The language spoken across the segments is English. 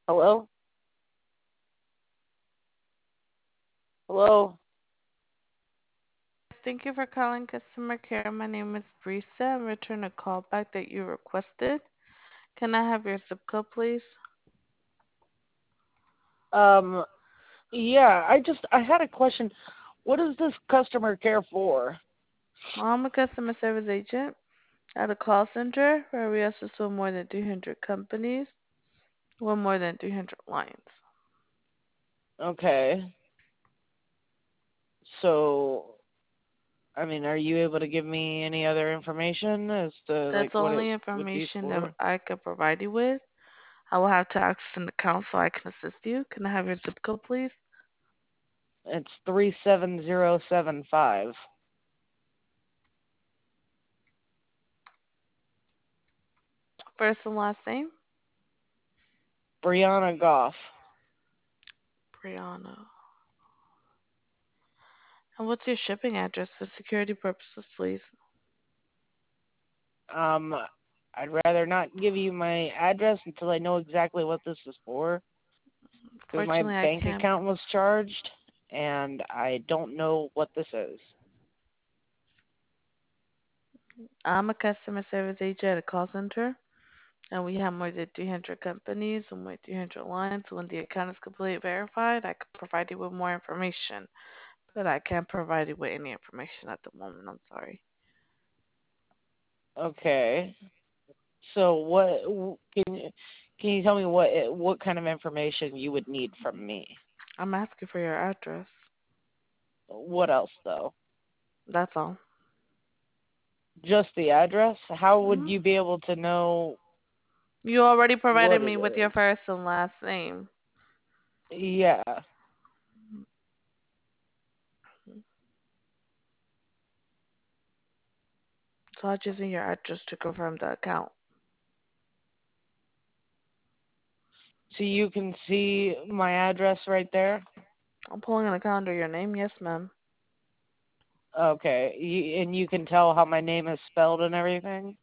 Hello? Hello? Thank you for calling customer care. My name is Brisa. I'm returning a call back that you requested. Can I have your zip code, please? Um, yeah, I had a question. What is this customer care for? Well, I'm a customer service agent at a call center where we assist with more than 300 companies with more than 300 lines. Okay. So, I mean, are you able to give me any other information as to That's the what it only would be information that for? I can provide you with. I will have to access an account so I can assist you. Can I have your zip code, please? It's 37075. First and last name? Brianna Goff. Brianna. And what's your shipping address for security purposes, please? Um, I'd rather not give you my address until I know exactly what this is for, because my Fortunately, I bank can't. account was charged, and I don't know what this is. I'm a customer service agent at a call center, and we have more than 300 companies and more than 300 lines. When the account is completely verified, I can provide you with more information, but I can't provide you with any information at the moment. I'm sorry. Okay. So can you tell me what kind of information you would need from me? I'm asking for your address. What else though? That's all. Just the address? How would hmm you be able to know You already provided what me it with your is? first and last name. Yeah. So I just need your address to confirm the account. So you can see my address right there? I'm pulling an account under your name. Yes, ma'am. Okay. And you can tell how my name is spelled and everything?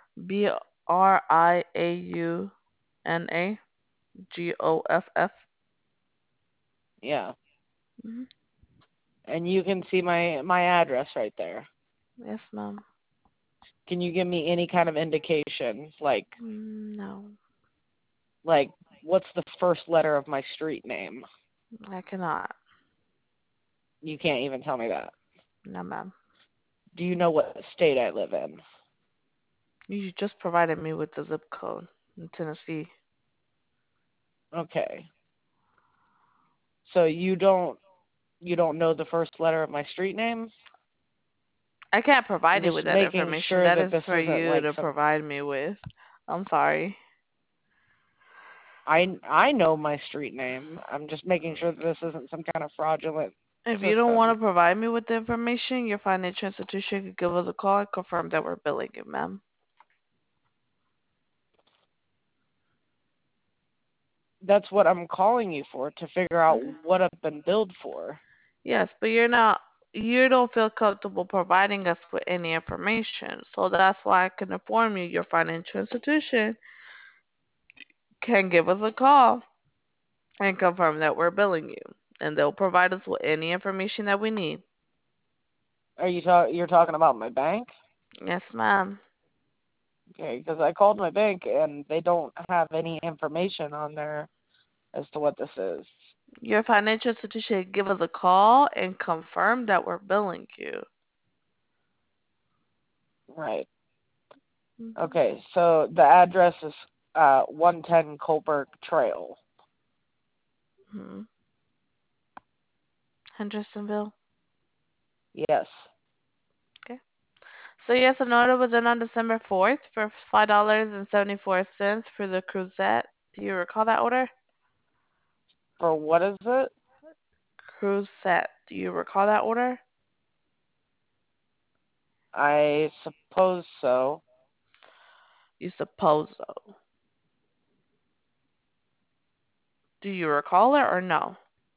Briauna Goff. Yeah. hmm And you can see my address right there. Yes, ma'am. Can you give me any kind of indication No, like what's the first letter of my street name? I cannot. You can't even tell me that. No, ma'am. Do you know what state I live in? You just provided me with the zip code in Tennessee. Okay. So you don't know the first letter of my street name? I can't I'm provide you just with that making information. sure That that is this for isn't you like to some provide me with. I'm sorry. I know my street name. I'm just making sure that this isn't some kind of fraudulent If you don't want system. to provide me with the information, your financial institution could give us a call and confirm that we're billing you, ma'am. That's what I'm calling you for, to figure out Okay. what I've been billed for. Yes, but you don't feel comfortable providing us with any information. So that's why I can inform you your financial institution can give us a call and confirm that we're billing you. And they'll provide us with any information that we need. You're talking about my bank? Yes, ma'am. Okay, because I called my bank and they don't have any information on there as to what this is. Your financial institution can give us a call and confirm that we're billing you. Right. Mm-hmm. Okay, so the address is 110 Colbert Trail. hmm Hendersonville. Yes. Okay. So yes, an order was in on December 4th for $5.74 for the Cruzette. Do you recall that order? For what is it? Cruzette. Do you recall that order? I suppose so. You suppose so. Do you recall it or no?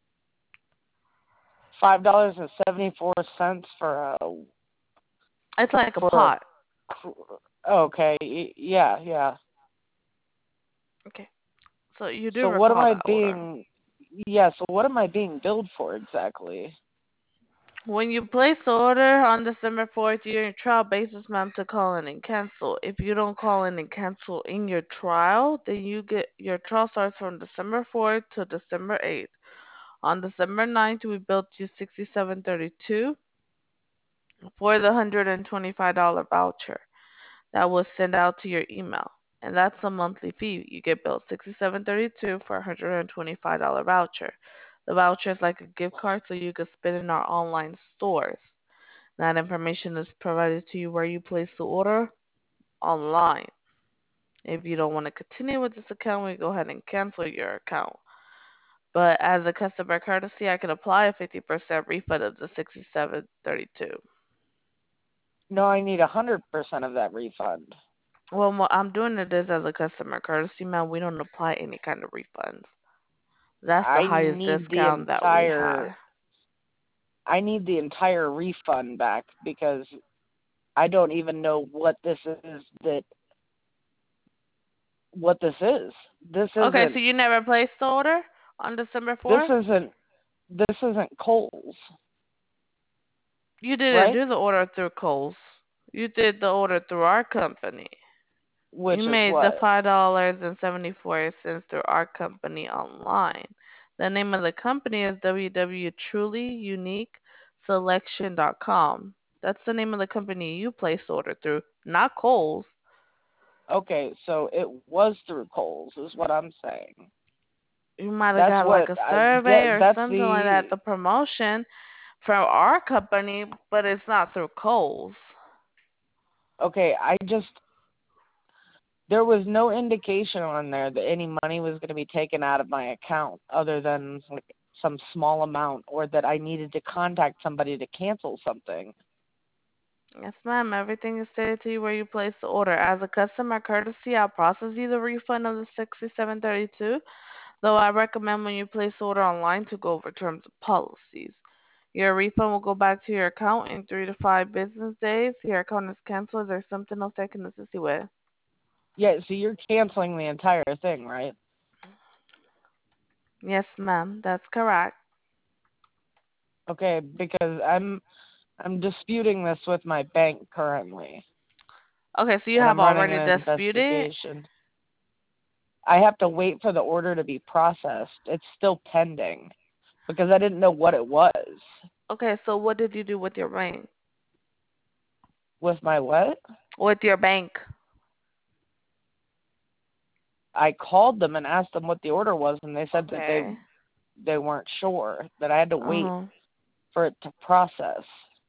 $5.74 It's like a for pot. okay, yeah, yeah. Okay. So you do So what am recall I that order. being? Yeah. So what am I being billed for exactly? When you place the order on December 4th, you're in trial basis, ma'am, to call in and cancel. If you don't call in and cancel in your trial, then you get your trial starts from December 4th to December 8th. On December 9th, we billed you 67.32 for the $125 voucher that was sent out to your email. And that's a monthly fee. You get billed 67.32 for a $125 voucher. The voucher is like a gift card so you can spend in our online stores. That information is provided to you where you place the order online. If you don't want to continue with this account, we go ahead and cancel your account. But as a customer courtesy, I can apply a 50% refund of the 67.32. No, I need 100% of that refund. Well, what I'm doing it is as a customer courtesy, man. We don't apply any kind of refunds. That's the I highest need the discount that we have. entire. I need the entire refund back because I don't even know what this is. What this is. This Okay, isn't. so you never placed the order on December This 4th? isn't. This isn't Kohl's, You didn't right? do the order through Kohl's. You did the order through our company. You Which is made the what? $5.74 through our company online. The name of the company is www.trulyuniqueselection.com. That's the name of the company you placed the order through, not Kohl's. Okay, so it was through Kohl's, is what I'm saying. You might have That's got like what a I. survey or That's something like that, the. the promotion from our company, but it's not through Kohl's. Okay, I just. There was no indication on there that any money was going to be taken out of my account other than like some small amount or that I needed to contact somebody to cancel something. Yes, ma'am. Everything is stated to you where you place the order. As a customer courtesy, I'll process you the refund of the 67.32. Though I recommend when you place the order online to go over terms and policies. Your refund will go back to your account in 3 to 5 business days. Your account is canceled. Is there something else I can assist you with? Yeah, so you're canceling the entire thing, right? Yes, ma'am. That's correct. Okay, because I'm disputing this with my bank currently, Okay, so you and have I'm running already an disputed. investigation. I have to wait for the order to be processed. It's still pending because I didn't know what it was. Okay, so what did you do with your bank? With my what? With your bank. I called them and asked them what the order was, and they said that they Okay. they weren't sure, that I had to wait Uh-huh. for it to process.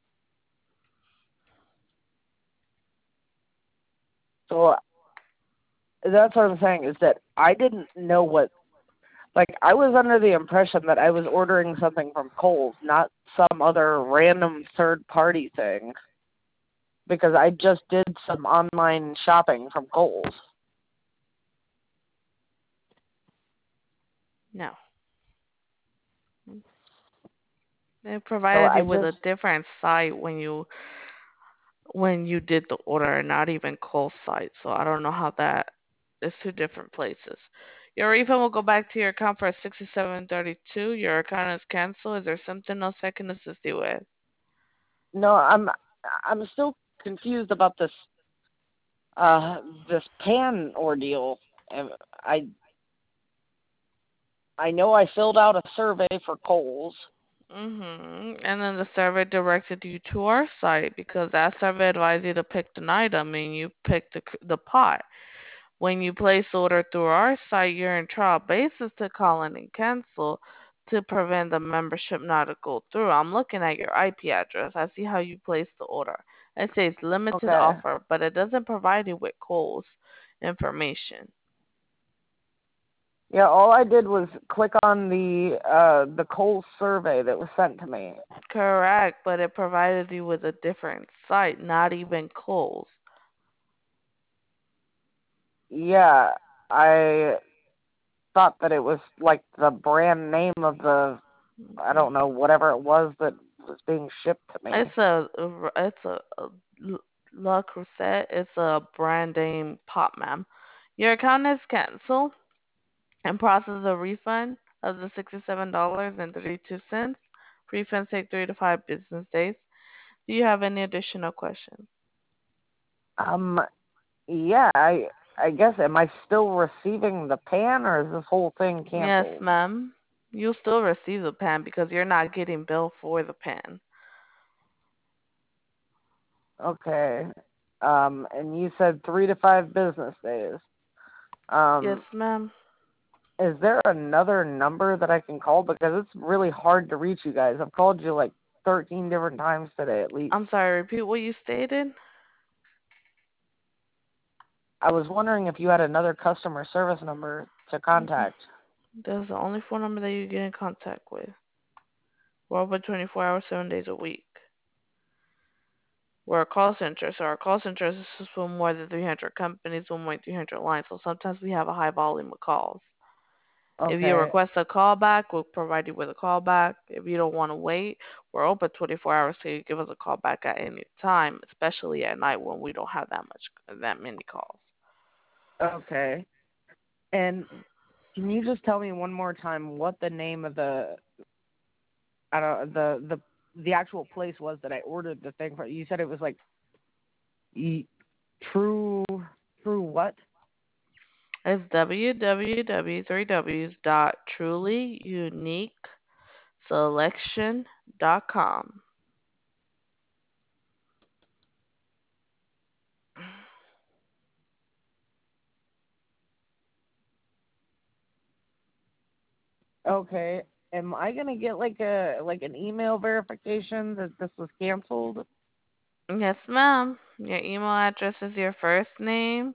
So that's what I'm saying is that I didn't know what, like, I was under the impression that I was ordering something from Kohl's, not some other random third party thing, because I just did some online shopping from Kohl's. No. They So provided I you with just, a different site when you did the order, not even Kohl's site. So I don't know how that is two different places. Your refund will go back to your account for 67.32. Your account is canceled. Is there something else I can assist you with? no, I'm still confused about uh this pan ordeal. And I know I filled out a survey for Kohl's. And then the survey directed you to our site because that survey advised you to pick an item and you picked the pot. When you place the order through our site, you're in trial basis to call in and cancel to prevent the membership not to go through. I'm looking at your IP address. I see how you placed the order. It says limited Okay. offer, but it doesn't provide you with Kohl's information. Yeah, all I did was click on the Kohl's survey that was sent to me. Correct, but it provided you with a different site, not even Kohl's. Yeah, I thought that it was like the brand name of the, I don't know, whatever it was that was being shipped to me. It's a La Crusette. It's a brand name pop, ma'am. Your account is canceled. and process a refund of the $67.32. Refunds take 3 to 5 business days. Do you have any additional questions? Um, yeah, I guess am I still receiving the pan or is this whole thing Yes, canceled? ma'am. You'll still receive the pan because you're not getting billed for the pan. Okay. And you said 3 to 5 business days. Yes, Um, ma'am. is there another number that I can call because it's really hard to reach you guys? I've called you like 13 different times today at least. I'm sorry, repeat what you stated? I was wondering if you had another customer service number to Mm-mm. contact. That's the only phone number that you get in contact with. We're open 24 hours, 7 days a week. We're a call center, so our call center is for more than 300 companies, with more than 300 lines. So sometimes we have a high volume of calls. If you Okay. request a callback, we'll provide you with a callback. If you don't want to wait, we're open 24 hours, so you give us a call back at any time, especially at night when we don't have that many calls. Okay. And can you just tell me one more time what the name of I don't the actual place was that I ordered the thing from? You said it was like e- True True what? It's www.trulyuniqueselection.com. Okay. Am I gonna get like an email verification that this was canceled? Yes, ma'am. Your email address is your first name,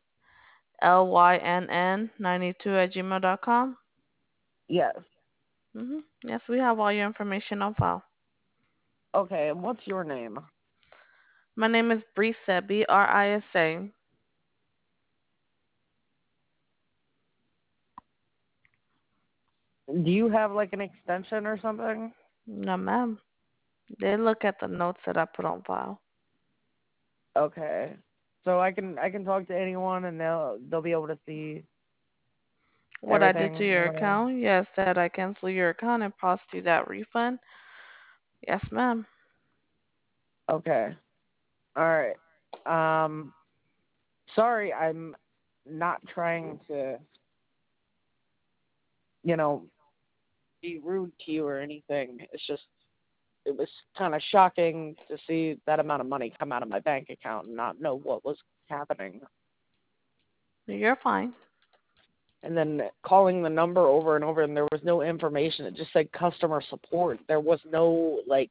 lynn92@gmail.com. Yes. Yes, we have all your information on file. Okay. And what's your name? My name is Brisa, Brisa. Do you have like an extension or something? No, ma'am. They look at the notes that I put on file. Okay. So I can talk to anyone and they'll be able to see What I did to everything. your account? Yes, that I cancel your account and process you that refund. Yes, ma'am. Okay. All right. Um sorry, I'm not trying to, you know, be rude to you or anything. It's just it was kind of shocking to see that amount of money come out of my bank account and not know what was happening. You're fine. And then calling the number over and over and there was no information. It just said customer support. There was no like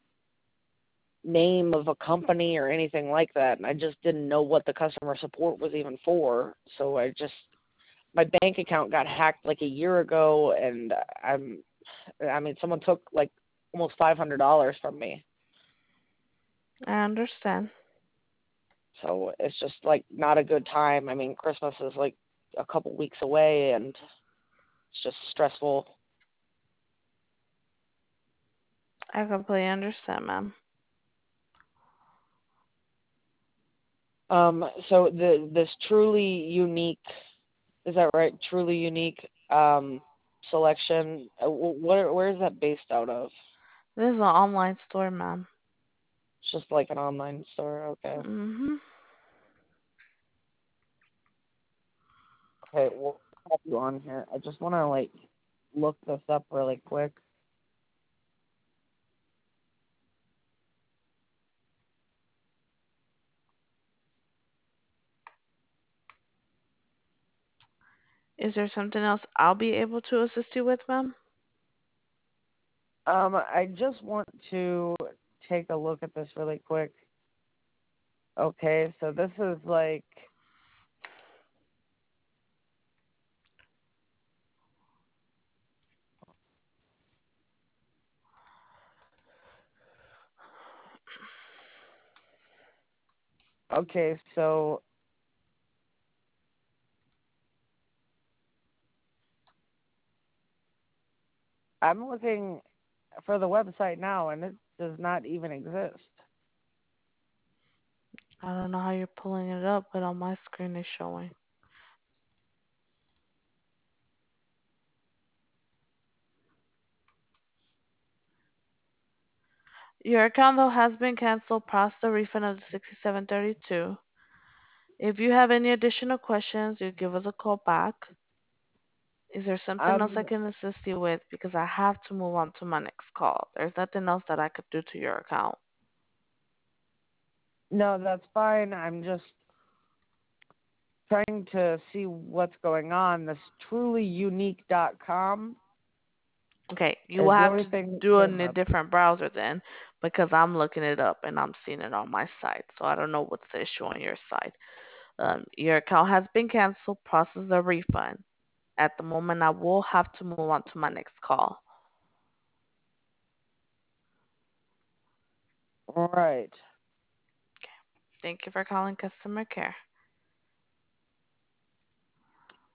name of a company or anything like that. And I just didn't know what the customer support was even for. So my bank account got hacked like a year ago and I mean someone took like almost $500 from me. I understand. So it's just like not a good time. I mean, Christmas is like a couple weeks away and it's just stressful. I completely understand, ma'am. So this truly unique, is that right? Truly unique selection. Where is that based out of? This is an online store, ma'am. It's just like an online store. Okay. Mm-hmm. Okay, we'll have you on here. I just want to like look this up really quick. Is there something else I'll be able to assist you with, ma'am? I just want to take a look at this really quick. Okay, so this is like, okay, so I'm looking for the website now and it does not even exist. I don't know how you're pulling it up, but on my screen it's showing. Your account though has been canceled. Process the refund of the 67.32. If you have any additional questions, you give us a call back. Is there something else I Um, can assist you with? Because I have to move on to my next call. There's nothing else that I could do to your account. no, that's fine. I'm just trying to see what's going on. This trulyunique.com Okay, you will is the have only to thing that do it came in a up. different browser then, because I'm looking it up and I'm seeing it on my side. So I don't know what's the issue on your side. Your account has been canceled. Process the refund. At the moment, I will have to move on to my next call. All right. Thank you for calling customer care.